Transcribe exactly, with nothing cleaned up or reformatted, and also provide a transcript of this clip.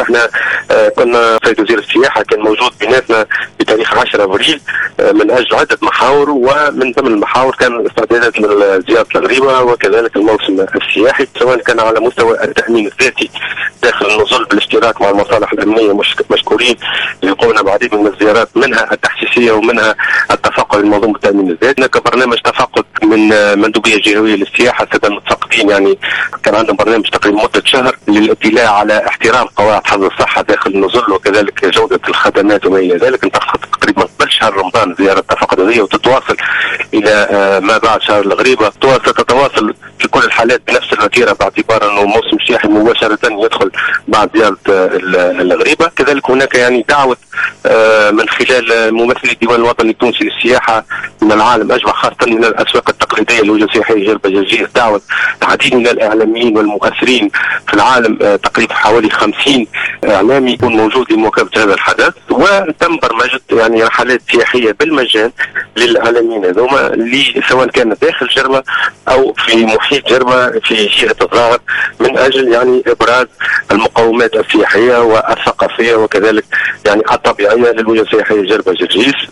احنا كنا سيد وزير السياحه كان موجود بيناتنا بتاريخ عشرة ابريل من اجل عده محاور، ومن ضمن المحاور كان الاستعدادات لزياره الغريبه وكذلك الموسم السياحي، سواء كان على مستوى التامين الذاتي داخل النزل بالاشتراك مع المصالح الامنيه مشكورين اللي قمنا بعديد من الزيارات منها التحسيسيه ومنها التفقد لمنظومه التامين الذاتي، كبرنامج تفقد من مندوبيه جهويه للسياحه الساده المتفقدين، يعني كان عندهم برنامج تقريبا مده شهر للاطلاع على احترام قواعد حفظ الصحه داخل النزل وكذلك جوده الخدمات وما الى ذلك. انطلقت تقريبا قبل شهر رمضان زياره تفقديه وتتواصل الى ما بعد شهر الغريبه، تتواصل في كل الحالات بنفس الوتيره باعتبار انه موسم سياحي مباشره يدخل بعد زياره الغريبه. كذلك هناك يعني دعوه من خلال ممثلي الديوان الوطني التونسي للسياحه من العالم اجمع، خاصه من الاسواق التقليديه للوجهه السياحيه جربه جرجير، دعوه عديد من الاعلاميين والمؤثرين في العالم، تقريبا حوالي خمسين اعلامي يكون موجود لمواكبه هذا الحدث، وتم برمجه يعني رحلات سياحيه بالمجان للاعلاميين هذوما اللي سواء كان داخل جربه او في محيط جربه في جهه الظاهر، من اجل يعني ابراز المقومات السياحيه والثقافيه وكذلك يعني الطبيعيه للوجهه السياحيه جربه جرجيس.